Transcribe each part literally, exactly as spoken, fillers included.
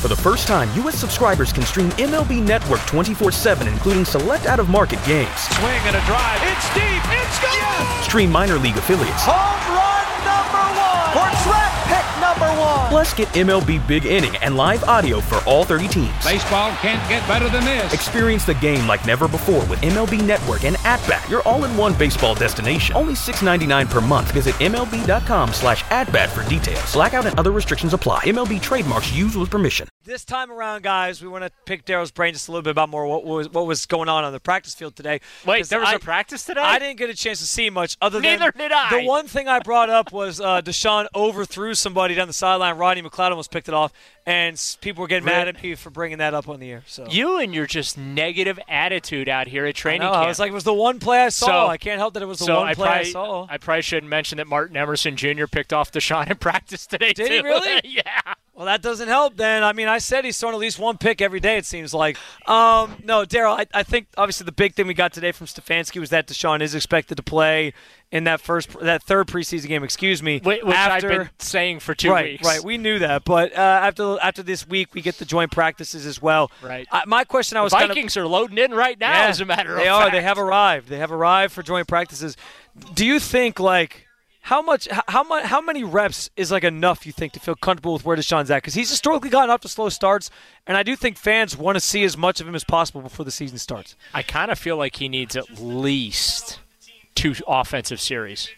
For the first time, U S subscribers can stream M L B Network twenty-four seven, including select out-of-market games. Swing and a drive. It's deep. It's gone. Yes! Stream minor league affiliates. Home run number one. For draft pick number one. Plus, get M L B Big Inning and live audio for all thirty teams. Baseball can't get better than this. Experience the game like never before with M L B Network and At-Bat, your all-in-one baseball destination. Only six dollars and ninety-nine cents per month. Visit M L B dot com slash at-bat for details. Blackout and other restrictions apply. M L B trademarks used with permission. This time around, guys, we want to pick Daryl's brain just a little bit about more what was what was going on on the practice field today. Wait, there was I, a practice today? I didn't get a chance to see much other than Neither did I. The one thing I brought up was uh, Deshaun overthrew somebody down the sideline. Rodney McLeod almost picked it off, and people were getting Really? mad at me for bringing that up on the air. So You and your just negative attitude out here at training I know, camp. I was like, it was the one play I saw. So- I can't help that it was the so one I play probably, I saw. I probably shouldn't mention that Martin Emerson Junior picked off Deshaun in practice today, Did too. he really? Yeah. Well, that doesn't help then. I mean, I said he's throwing at least one pick every day, it seems like. Um, no, Daryl, I, I think obviously the big thing we got today from Stefanski was that Deshaun is expected to play in that first, that third preseason game, excuse me. Which after, I've been saying for two right, weeks. Right, we knew that. But uh, after after this week, we get the joint practices as well. Right. Uh, my question I was the kind of, Vikings are loading in right now, yeah, as a matter of they fact. are. They have arrived. They have arrived for joint practices. Do you think, like, How much? How much? How many reps is like enough? You think to feel comfortable with where Deshaun's at? Because he's historically gotten off to slow starts, and I do think fans want to see as much of him as possible before the season starts. I kind of feel like he needs at least two offensive series,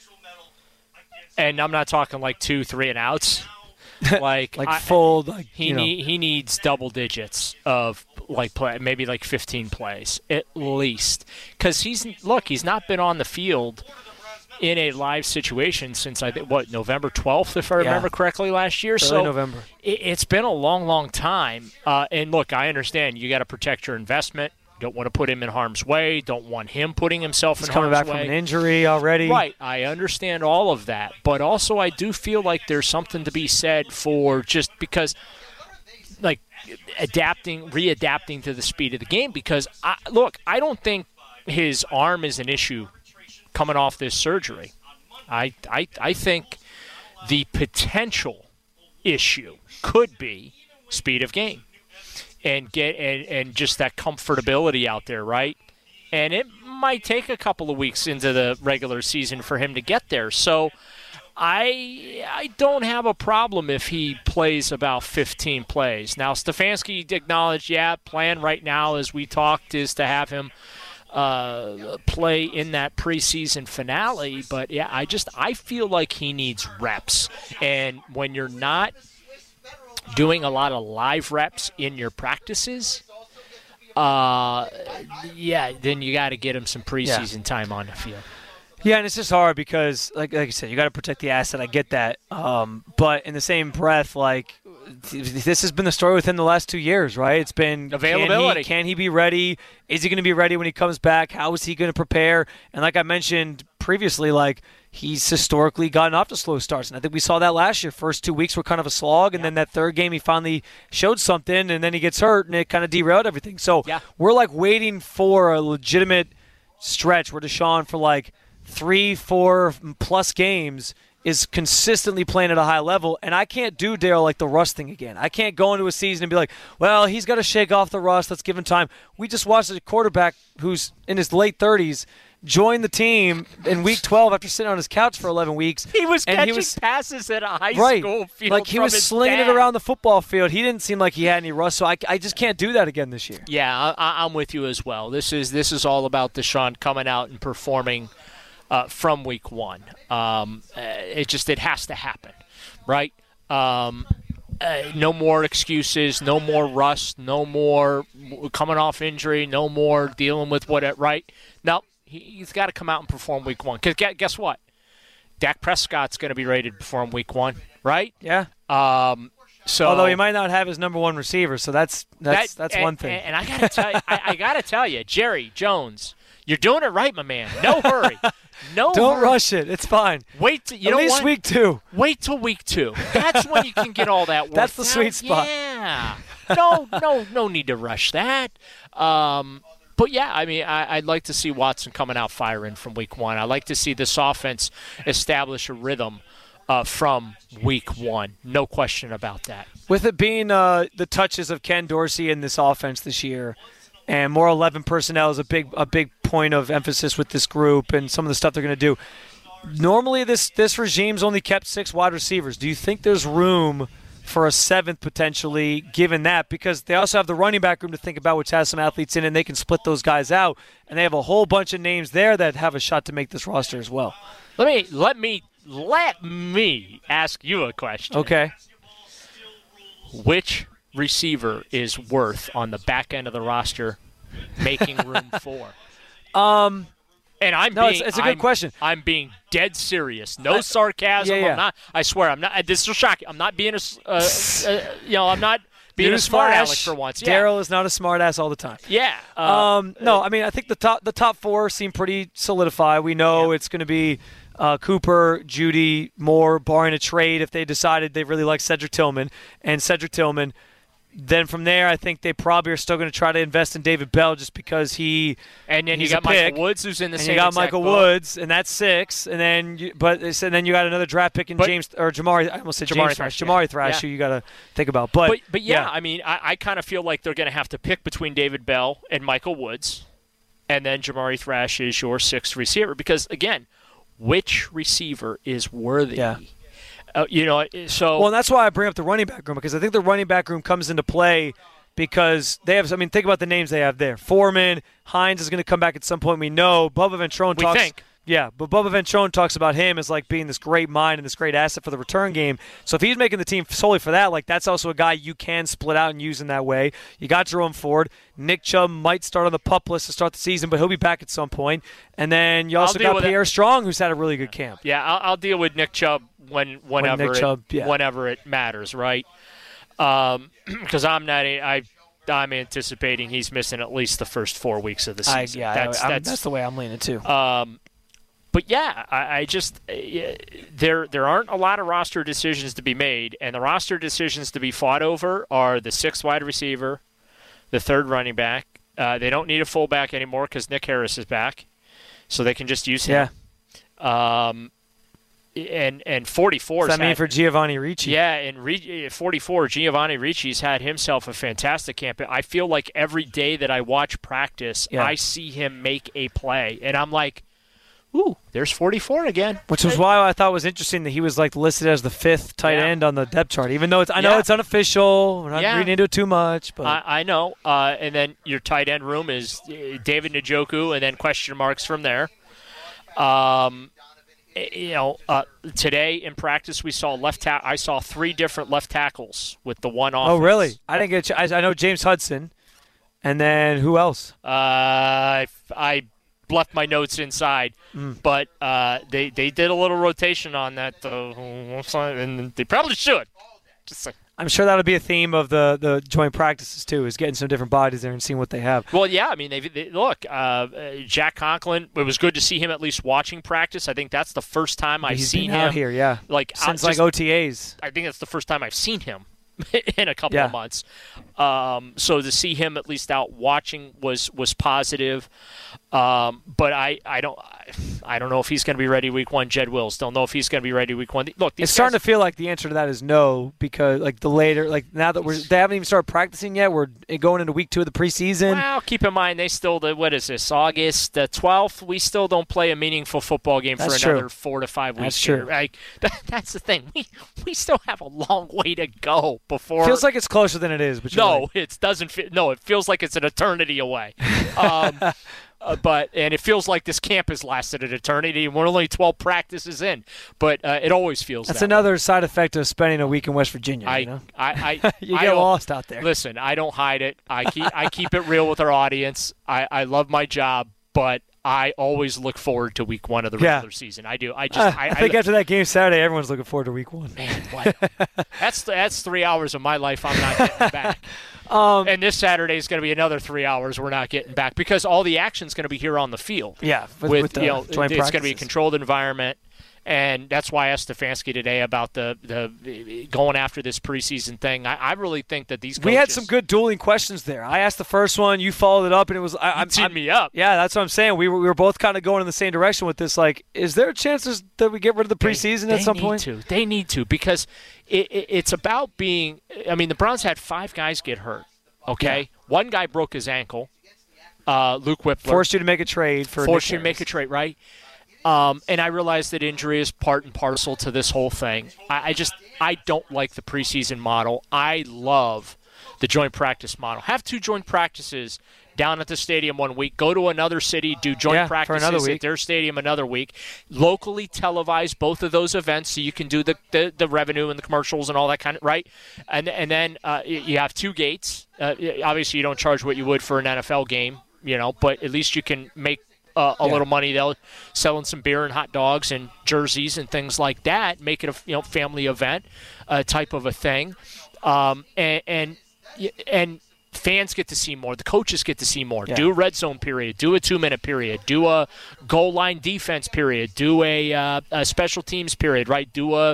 and I'm not talking like two, three and outs. Like like I, full. Like he you know. need, he needs double digits of like play, maybe like fifteen plays at least, because he's look he's not been on the field in a live situation since I think what November twelfth, if I Yeah. remember correctly, last year. Early so November. It, it's been a long, long time. Uh, and look, I understand you got to protect your investment. Don't want to put him in harm's way. Don't want him putting himself He's in coming harm's back way. from an injury already. Right. I understand all of that. But also I do feel like there's something to be said for just because, like, adapting, readapting to the speed of the game. Because, I, look, I don't think his arm is an issue coming off this surgery. I, I, I think the potential issue could be speed of game. And get and, and just that comfortability out there, right? And it might take a couple of weeks into the regular season for him to get there. So I I don't have a problem if he plays about fifteen plays. Now, Stefanski acknowledged, yeah, plan right now as we talked is to have him uh, play in that preseason finale. But, yeah, I just I feel like he needs reps. And when you're not doing a lot of live reps in your practices, uh, yeah, then you got to get him some preseason yeah. time on the field. Yeah, and it's just hard because, like, like I said, you got to protect the asset. I get that, um, but in the same breath, like, this has been the story within the last two years, right? It's been availability. Can he, can he be ready? Is he going to be ready when he comes back? How is he going to prepare? And like I mentioned previously, like, he's historically gotten off to slow starts, and I think we saw that last year. First two weeks were kind of a slog, and yeah. then that third game he finally showed something, and then he gets hurt, and it kind of derailed everything. So yeah. we're, like, waiting for a legitimate stretch where Deshaun for, like, three, four plus games is consistently playing at a high level, and I can't do, Daryl, like the rust thing again. I can't go into a season and be like, well, he's got to shake off the rust. Let's give him time. We just watched a quarterback who's in his late thirties join the team in week twelve after sitting on his couch for eleven weeks. He was and catching he was, passes at a high right, school field like he from was his slinging dad. it around the football field. He didn't seem like he had any rust, so I, I just can't do that again this year. Yeah, I, I'm with you as well. This is this is all about Deshaun coming out and performing Uh, from week one. Um, uh, it just it has to happen, right? Um, uh, no more excuses, no more rust, no more coming off injury, no more dealing with what it, right? No, he, he's got to come out and perform week one. Because guess what? Dak Prescott's going to be ready to perform week one, right? Yeah. Um, so although he might not have his number one receiver, so that's that's that, that's and, one thing. And, and I got to tell you, I, I got to tell you, Jerry Jones, you're doing it right, my man. No hurry. No, don't hurry. rush it. It's fine. Wait, till, you At know least what? week two. Wait till week two. That's when you can get all that work. That's the out. sweet spot. Yeah. No, no, no need to rush that. Um, but yeah, I mean, I, I'd like to see Watson coming out firing from week one. I'd like to see this offense establish a rhythm uh, from week one. No question about that. With it being uh, the touches of Ken Dorsey in this offense this year, and more eleven personnel is a big a big point of emphasis with this group and some of the stuff they're going to do. Normally, this this regime's only kept six wide receivers. Do you think there's room for a seventh potentially, given that? Because they also have the running back room to think about, which has some athletes in it, and they can split those guys out. And they have a whole bunch of names there that have a shot to make this roster as well. Let me let me let me ask you a question. Okay. Which receiver is worth on the back end of the roster making room for? Um, and I'm no, being, it's, it's a good I'm, question. I'm being dead serious. No I, sarcasm. yeah, yeah. I'm not. I swear, I'm not. This is shocking. I'm not being a, uh, uh, you know, I'm not being News a smart flash, aleck for once. Yeah. Daryl is not a smart ass all the time. Yeah. Uh, um, no, I mean, I think the top the top four seem pretty solidified. We know yeah. it's going to be uh, Cooper, Judy, Moore, barring a trade if they decided they really like Cedric Tillman and Cedric Tillman. Then from there, I think they probably are still going to try to invest in David Bell just because he and then you he's got a pick. Michael Woods who's in the and same. you got exact Michael boat. Woods, and that's six. And then, you, but and then you got another draft pick in but, James or Jamari. I almost said Jamari James Thrash. Jamari Yeah. Thrash, Yeah. who you got to think about. But but, but yeah, yeah, I mean, I, I kind of feel like they're going to have to pick between David Bell and Michael Woods, and then Jamari Thrash is your sixth receiver because again, which receiver is worthy? Yeah. Uh, you know, so well, and that's why I bring up the running back room because I think the running back room comes into play. Because they have, I mean, think about the names they have there. Foreman, Hines is going to come back at some point. We know Bubba Ventrone we talks. Think. Yeah, but Bubba Ventrone talks about him as like being this great mind and this great asset for the return game. So if he's making the team solely for that, like that's also a guy you can split out and use in that way. You got Jerome Ford. Nick Chubb might start on the PUP list to start the season, but he'll be back at some point. And then you also got Pierre Strong, who's had a really good camp. Yeah, I'll, I'll deal with Nick Chubb when whenever when Nick it, Chubb, yeah. whenever it matters, right? Um, because I'm not, I, I'm anticipating he's missing at least the first four weeks of the season. I, yeah, that's, I, that's, that's the way I'm leaning too. Um, but yeah, I, I just uh, there there aren't a lot of roster decisions to be made, and the roster decisions to be fought over are the sixth wide receiver, the third running back. Uh, they don't need a fullback anymore because Nick Harris is back, so they can just use him. Yeah. Um, And and forty-four. Does that mean had, for Giovanni Ricci? Yeah, and Re- forty-four, Giovanni Ricci's had himself a fantastic camp. I feel like every day that I watch practice, yeah. I see him make a play, and I'm like, ooh, there's forty-four again. Which was why I thought it was interesting that he was like listed as the fifth tight yeah. end on the depth chart, even though it's I know yeah. it's unofficial. We're not yeah. reading into it too much. But I, I know. Uh, and then your tight end room is David Njoku, and then question marks from there. Um. You know, uh, today in practice we saw left ta- I saw three different left tackles with the one offense. Oh, really? I didn't get. I, I know James Hudson, and then who else? Uh, I, I left my notes inside, mm. but uh, they they did a little rotation on that, uh, and they probably should. Just like, I'm sure that'll be a theme of the, the joint practices too, is getting some different bodies there and seeing what they have. Well, yeah, I mean, they, they look, uh, Jack Conklin. It was good to see him at least watching practice. I think that's the first time I've He's seen been him out here, yeah, like since out, like just, O T As. I think that's the first time I've seen him in a couple yeah. of months. Um, so to see him at least out watching was was positive. Um, but I, I don't I don't know if he's going to be ready week one. Jed Wills don't know if he's going to be ready week one. Look, these it's guys, starting to feel like the answer to that is no, because like the later, like now that we're they haven't even started practicing yet, we're going into week two of the preseason. Well, keep in mind they still the what is this August the twelfth? We still don't play a meaningful football game that's for another true. four to five weeks. That's true. Here. Like, that, that's the thing. We we still have a long way to go before. Feels like it's closer than it is, but you're no, right. it doesn't. Feel, no, it feels like it's an eternity away. Um, Uh, but and it feels like this camp has lasted an eternity, and we're only twelve practices in. But uh, it always feels that's that another way. side effect of spending a week in West Virginia. I, you know? I, I, you I get don't, lost out there. Listen, I don't hide it. I keep I keep it real with our audience. I, I love my job, but I always look forward to week one of the regular yeah. season. I do. I just Uh, I, I think I, after that game Saturday, everyone's looking forward to week one. Man, what? that's that's three hours of my life I'm not getting back. Um, and this Saturday is going to be another three hours we're not getting back because all the action's going to be here on the field. Yeah, with, with, with the you know, joint it's going to be a practices. controlled environment, And that's why I asked Stefanski today about the, the going after this preseason thing. I, I really think that these coaches, we had some good dueling questions there. I asked the first one, you followed it up, and it was I, you teed me up. Yeah, that's what I'm saying. We were we were both kind of going in the same direction with this. Like, is there chances that we get rid of the preseason they, at some they point? They need to. They need to because it, it, it's about being. I mean, the Browns had five guys get hurt. Okay, yeah. One guy broke his ankle. Uh, Luke Whippler forced you to make a trade for forced Nick you to make a trade, right? Um, and I realize that injury is part and parcel to this whole thing. I, I just I don't like the preseason model. I love the joint practice model. Have two joint practices down at the stadium one week. Go to another city, do joint yeah, practices at their stadium another week. Locally televise both of those events so you can do the, the, the revenue and the commercials and all that kind of, right? And and then uh, you have two gates. Uh, obviously, you don't charge what you would for an N F L game, you know, but at least you can make Uh, a yeah. little money. They'll selling some beer and hot dogs and jerseys and things like that. Make it a you know family event uh, type of a thing, um, and, and and fans get to see more. The coaches get to see more. Yeah. Do a red zone period. Do a two minute period. Do a goal line defense period. Do a, uh, a special teams period. Right. Do a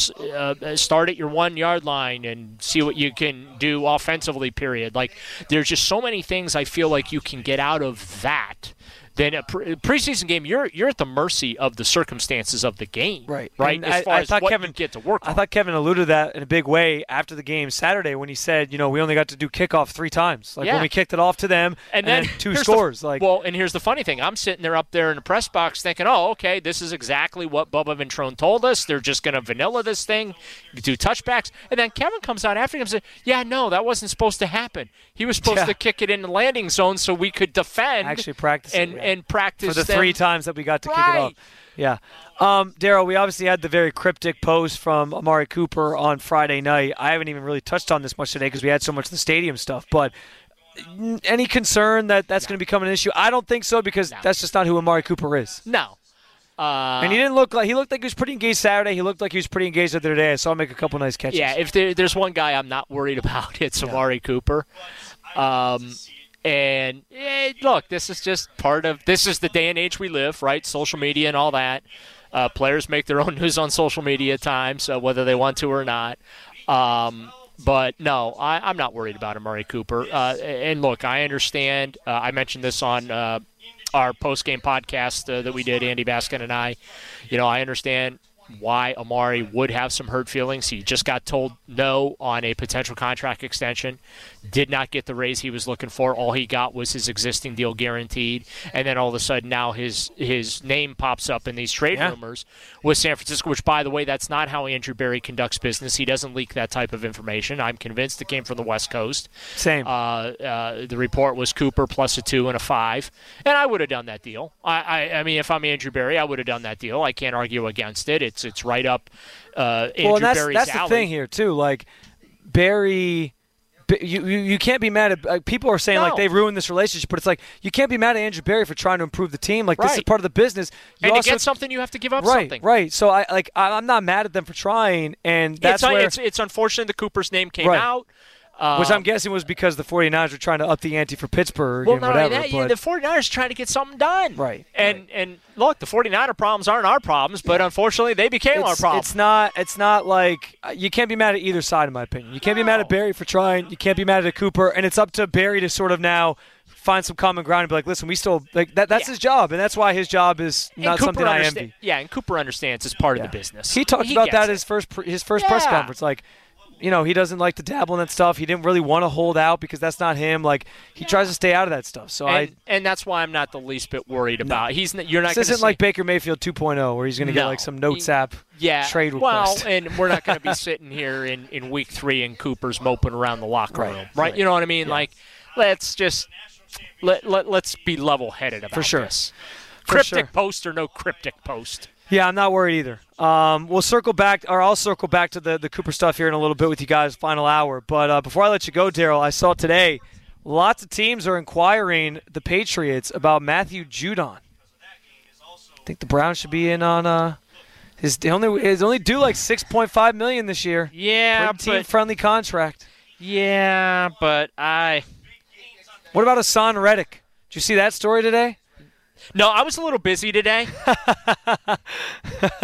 uh, start at your one yard line and see what you can do offensively. Period. Like there's just so many things I feel like you can get out of that. Then a pre- preseason game, you're you're at the mercy of the circumstances of the game, right? Right. And as I, far I as thought what Kevin you get to work I on. thought Kevin alluded to that in a big way after the game Saturday when he said, you know, we only got to do kickoff three times. Like yeah. when we kicked it off to them, and, and then, then two scores. The, like well, and here's the funny thing: I'm sitting there up there in the press box thinking, oh, okay, this is exactly what Bubba Ventrone told us. They're just going to vanilla this thing, do touchbacks, and then Kevin comes out after him and says, yeah, no, that wasn't supposed to happen. He was supposed yeah. to kick it in the landing zone so we could defend, actually practice and it, yeah. and practice for the them. three times that we got to right. kick it off. Yeah. Um, Daryl, we obviously had the very cryptic post from Amari Cooper on Friday night. I haven't even really touched on this much today because we had so much of the stadium stuff. But any concern that that's no. going to become an issue? I don't think so because no. that's just not who Amari Cooper is. No. Uh, and he didn't look like he looked like he was pretty engaged Saturday. He looked like he was pretty engaged the other day. I saw him make a couple nice catches. Yeah, if there, there's one guy I'm not worried about, it's yeah. Amari Cooper. Um, and eh, look, this is just part of this is the day and age we live, right? Social media and all that. Uh, players make their own news on social media at times, uh, whether they want to or not. Um, but no, I, I'm not worried about Amari Cooper. Uh, and look, I understand. Uh, I mentioned this on uh, our post-game podcast uh, that we did, Andy Baskin and I. You know, I understand why Amari would have some hurt feelings. He just got told no on a potential contract extension, did not get the raise he was looking for. All he got was his existing deal guaranteed, and then all of a sudden now his his name pops up in these trade yeah. rumors with San Francisco, which, by the way, that's not how Andrew Berry conducts business. He doesn't leak that type of information. I'm convinced it came from the West Coast. Same. Uh, uh, the report was Cooper plus a two and a five, and I would have done that deal. I, I, I mean, if I'm Andrew Berry, I would have done that deal. I can't argue against it. It's It's right up uh, Andrew well, and that's, Berry's that's alley. the thing here, too. Like, Berry, you, you, you can't be mad at like, – people are saying, no. like, they ruined this relationship. But it's like, you can't be mad at Andrew Berry for trying to improve the team. Like, right. this is part of the business. You and also, to get something, you have to give up right, something. Right, So, I like I'm not mad at them for trying, and that's it's, where – it's, it's unfortunate the Cooper's name came right. out. Uh, Which I'm guessing was because the 49ers were trying to up the ante for Pittsburgh well, and not whatever. Only that, but yeah, the 49ers are trying to get something done. Right. And right. and look, the 49er problems aren't our problems, but yeah. unfortunately they became it's, our problem. It's not It's not like – you can't be mad at either side, in my opinion. You can't no. be mad at Berry for trying. You can't be mad at Cooper. And it's up to Berry to sort of now find some common ground and be like, listen, we still – like that. that's yeah. his job, and that's why his job is not something I envy. Yeah, and Cooper understands it's part yeah. of the business. He talked he about that it. his first his first yeah. press conference. Like, you know, he doesn't like to dabble in that stuff. He didn't really want to hold out because that's not him. Like, he yeah. tries to stay out of that stuff. So and, I and that's why I'm not the least bit worried no. about. He's you're not. This isn't see, like Baker Mayfield two point oh where he's going to no. get like some notes app yeah. trade request. Well, and we're not going to be sitting here in, in week three and Cooper's moping around the locker right. room, right? right? You know what I mean? Yeah. Like, let's just let, let let's be level-headed about For sure. this. For cryptic sure. post or no cryptic post. Yeah, I'm not worried either. Um, we'll circle back, or I'll circle back to the, the Cooper stuff here in a little bit with you guys, final hour. But uh, before I let you go, Daryl, I saw today lots of teams are inquiring the Patriots about Matthew Judon. I think the Browns should be in on uh, his only his only due like six point five million dollars this year. Yeah, Pretty team-friendly contract. Yeah, but I. What about Hassan Reddick? Did you see that story today? No, I was a little busy today.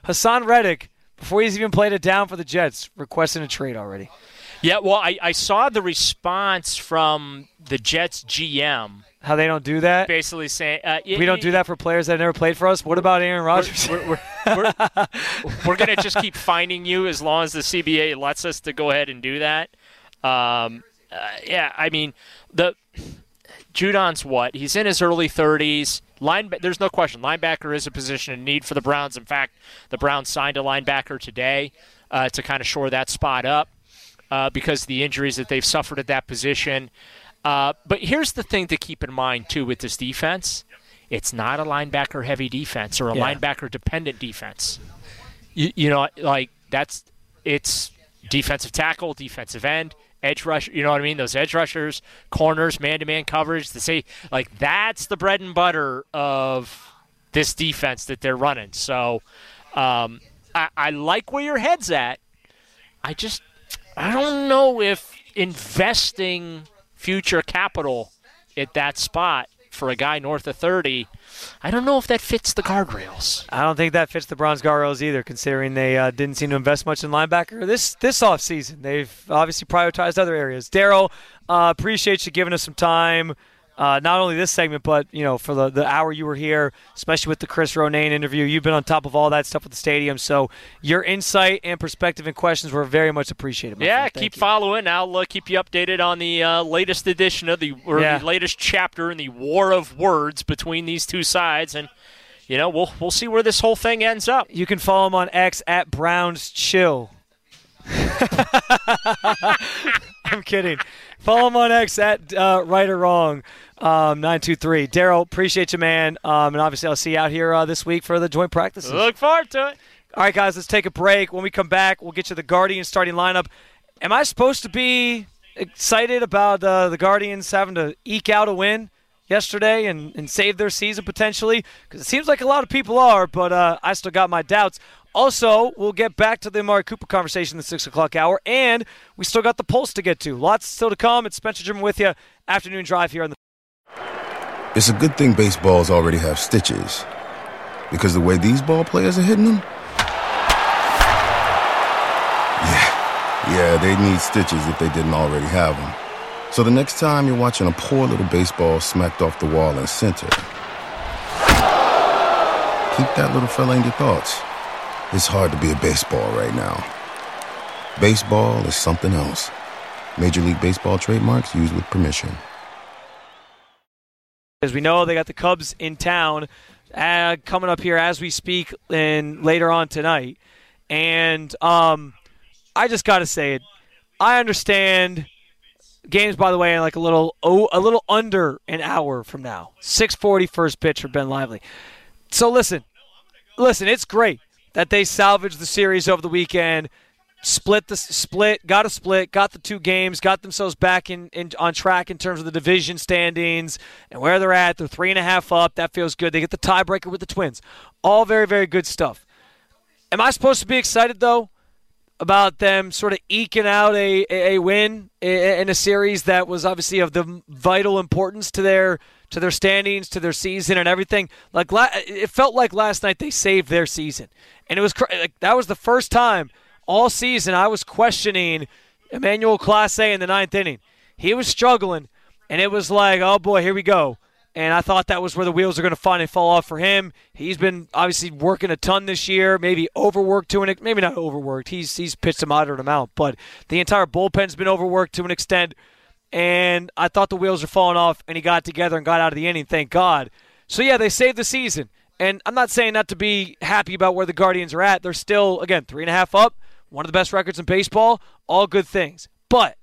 Hassan Reddick, before he's even played it down for the Jets, requesting a trade already. Yeah, well, I, I saw the response from the Jets G M. How they don't do that? Basically saying uh, – we don't do that for players that never played for us? What about Aaron Rodgers? We're, we're, we're, we're, we're going to just keep finding you as long as the C B A lets us to go ahead and do that. Um, uh, yeah, I mean, the Judon's what? He's in his early thirties. Line, there's no question. Linebacker is a position in need for the Browns. In fact, the Browns signed a linebacker today uh, to kind of shore that spot up uh, because of the injuries that they've suffered at that position. Uh, but here's the thing to keep in mind, too, with this defense. It's not a linebacker-heavy defense or a yeah. linebacker-dependent defense. You, you know, like, that's – it's defensive tackle, defensive end, edge rush, you know what I mean? Those edge rushers, corners, man-to-man coverage. To say, like, that's the bread and butter of this defense that they're running. So um, I, I like where your head's at. I just – I don't know if investing – future capital at that spot for a guy north of thirty, I don't know if that fits the guardrails. I don't think that fits the Browns guardrails either, considering they uh, didn't seem to invest much in linebacker this this offseason. They've obviously prioritized other areas. Daryl, uh, appreciate you giving us some time. Uh, not only this segment, but you know, for the, the hour you were here, especially with the Chris Ronayne interview, you've been on top of all that stuff with the stadium. So your insight and perspective and questions were very much appreciated. Yeah, keep you. following. I'll uh, keep you updated on the uh, latest edition of the, or yeah. the latest chapter in the war of words between these two sides, and you know, we'll we'll see where this whole thing ends up. You can follow him on X at Browns Chill. I'm kidding. Follow him on X at uh, Right or Wrong um, nine two three. Daryl, appreciate you, man. Um, and obviously, I'll see you out here uh, this week for the joint practices. Look forward to it. All right, guys, let's take a break. When we come back, we'll get you the Guardians starting lineup. Am I supposed to be excited about uh, the Guardians having to eke out a win yesterday and, and save their season potentially? Because it seems like a lot of people are, but uh, I still got my doubts. Also, we'll get back to the Amari Cooper conversation in the six o'clock hour, and we still got the Pulse to get to. Lots still to come. It's Spencer German with you. Afternoon drive here on the. It's a good thing baseballs already have stitches, because the way these ball players are hitting them, yeah, yeah, they need stitches if they didn't already have them. So the next time you're watching a poor little baseball smacked off the wall in center, keep that little fella in your thoughts. It's hard to be a baseball right now. Baseball is something else. Major League Baseball trademarks used with permission. As we know, they got the Cubs in town uh, coming up here as we speak and later on tonight. And um, I just got to say it. I understand games, by the way, in like a little oh, a little under an hour from now. six forty first pitch for Ben Lively. So listen, listen, it's great that they salvaged the series over the weekend, split the split, got a split, got the two games, got themselves back in, in on track in terms of the division standings and where they're at. They're three and a half up. That feels good. They get the tiebreaker with the Twins. All very, very good stuff. Am I supposed to be excited, though, about them sort of eking out a, a, a win in a series that was obviously of the vital importance to their to their standings, to their season, and everything? Like it felt like last night they saved their season, and it was like that was the first time all season I was questioning Emmanuel Clase in the ninth inning. He was struggling, and it was like, oh boy, here we go. And I thought that was where the wheels are going to finally fall off for him. He's been obviously working a ton this year, maybe overworked to an maybe not overworked. He's he's pitched a moderate amount, but the entire bullpen's been overworked to an extent. And I thought the wheels were falling off, and he got together and got out of the inning, thank God. So, yeah, they saved the season. And I'm not saying that to be happy about where the Guardians are at. They're still, again, three and a half up, one of the best records in baseball, all good things. But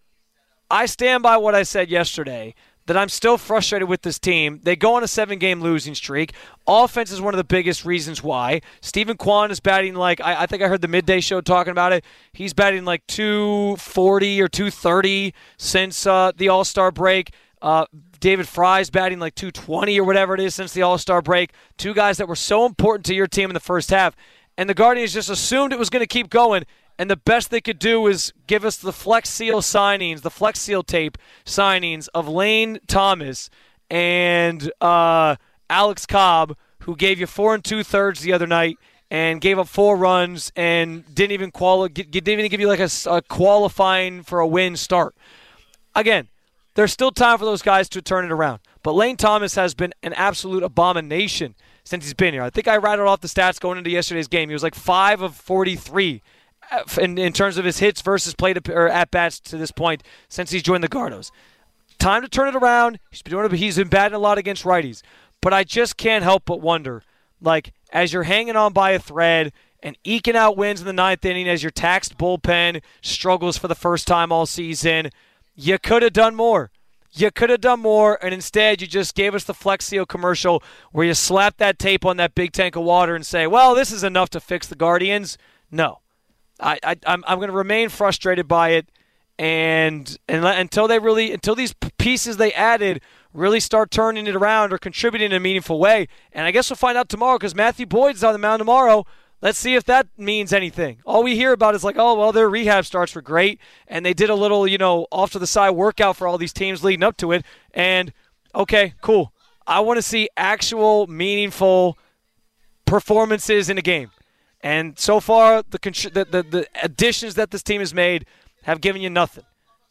I stand by what I said yesterday, that I'm still frustrated with this team. They go on a seven-game losing streak. Offense is one of the biggest reasons why. Stephen Kwan is batting like, I, I think I heard the midday show talking about it. He's batting like two forty or two thirty since uh, the All-Star break. Uh, David Fry's batting like two twenty or whatever it is since the All-Star break. Two guys that were so important to your team in the first half. And the Guardians just assumed it was going to keep going. And the best they could do is give us the Flex Seal signings, the Flex Seal tape signings of Lane Thomas and uh, Alex Cobb, who gave you four and two-thirds the other night and gave up four runs and didn't even quali- didn't even give you like a, a qualifying for a win start. Again, there's still time for those guys to turn it around. But Lane Thomas has been an absolute abomination since he's been here. I think I rattled off the stats going into yesterday's game. He was like five of forty-three in, in terms of his hits versus plate or at-bats to this point since he's joined the Gardos. Time to turn it around. He's been doing it, he's been batting a lot against righties. But I just can't help but wonder, like, as you're hanging on by a thread and eking out wins in the ninth inning as your taxed bullpen struggles for the first time all season, you could have done more. You could have done more, and instead you just gave us the Flex Seal commercial where you slap that tape on that big tank of water and say, well, this is enough to fix the Guardians. No. I, I, I'm, I'm going to remain frustrated by it, and, and until they really, until these pieces they added really start turning it around or contributing in a meaningful way. And I guess we'll find out tomorrow because Matthew Boyd's on the mound tomorrow. Let's see if that means anything. All we hear about is like, oh, well, their rehab starts were great, and they did a little, you know, off-to-the-side workout for all these teams leading up to it. And, okay, cool. I want to see actual, meaningful performances in a game. And so far, the, the, the, the additions that this team has made have given you nothing.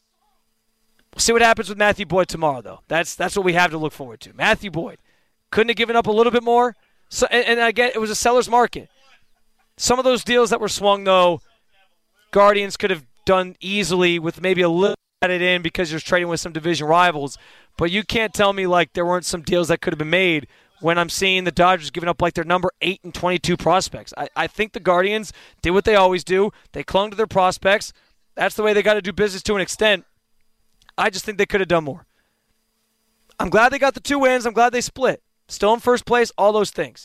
We'll see what happens with Matthew Boyd tomorrow, though. That's that's what we have to look forward to. Matthew Boyd. Couldn't have given up a little bit more? So, and, and I get it was a seller's market. Some of those deals that were swung, though, Guardians could have done easily with maybe a little added in because you're trading with some division rivals. But you can't tell me like there weren't some deals that could have been made when I'm seeing the Dodgers giving up like their number eight and twenty-two prospects. I, I think the Guardians did what they always do. They clung to their prospects. That's the way they got to do business to an extent. I just think they could have done more. I'm glad they got the two wins. I'm glad they split. Still in first place, all those things.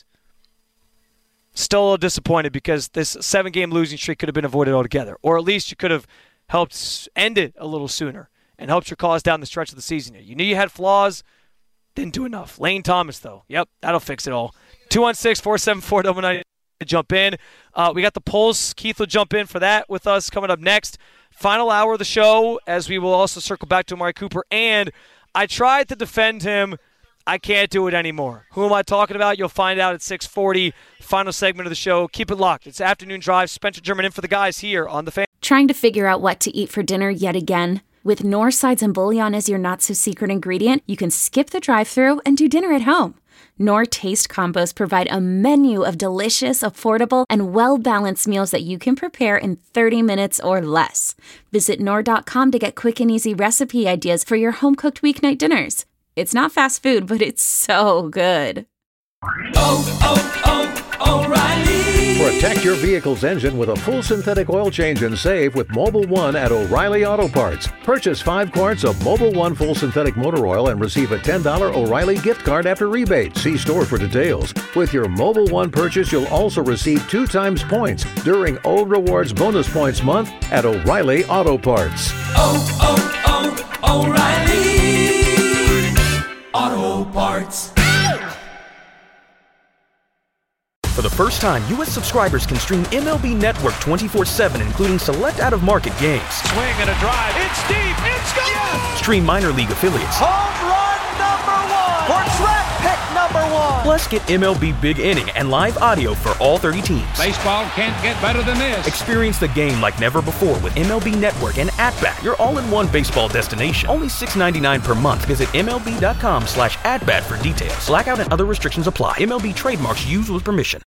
Still a little disappointed because this seven-game losing streak could have been avoided altogether. Or at least you could have helped end it a little sooner and helped your cause down the stretch of the season here. You knew you had flaws, didn't do enough. Lane Thomas, though. Yep, that'll fix it all. two one six, four seven four, nine nine to jump in. Uh, we got the polls. Keith will jump in for that with us coming up next. Final hour of the show, as we will also circle back to Amari Cooper. And I tried to defend him. I can't do it anymore. Who am I talking about? You'll find out at six forty. Final segment of the show. Keep it locked. It's Afternoon Drive. Spencer German in for the guys here on The Fan. Trying to figure out what to eat for dinner yet again? With Knorr sides and bouillon as your not-so-secret ingredient, you can skip the drive-thru and do dinner at home. Knorr Taste Combos provide a menu of delicious, affordable, and well-balanced meals that you can prepare in thirty minutes or less. Visit Knorr dot com to get quick and easy recipe ideas for your home-cooked weeknight dinners. It's not fast food, but it's so good. Oh, oh, oh, O'Reilly! Protect your vehicle's engine with a full synthetic oil change and save with Mobil one at O'Reilly Auto Parts. Purchase five quarts of Mobil one full synthetic motor oil and receive a ten dollars O'Reilly gift card after rebate. See store for details. With your Mobil one purchase, you'll also receive two times points during O Rewards Bonus Points Month at O'Reilly Auto Parts. Oh, oh, oh, O'Reilly Auto Parts. For the first time, U S subscribers can stream M L B Network twenty-four seven, including select out-of-market games. Swing and a drive. It's deep. It's gone. Yes! Stream minor league affiliates. Home run number one. Or draft pick number one. Plus, get M L B Big Inning and live audio for all thirty teams. Baseball can't get better than this. Experience the game like never before with M L B Network and At-Bat, your all-in-one baseball destination. Only six ninety-nine per month. Visit M L B dot com slash at bat for details. Blackout and other restrictions apply. M L B trademarks used with permission.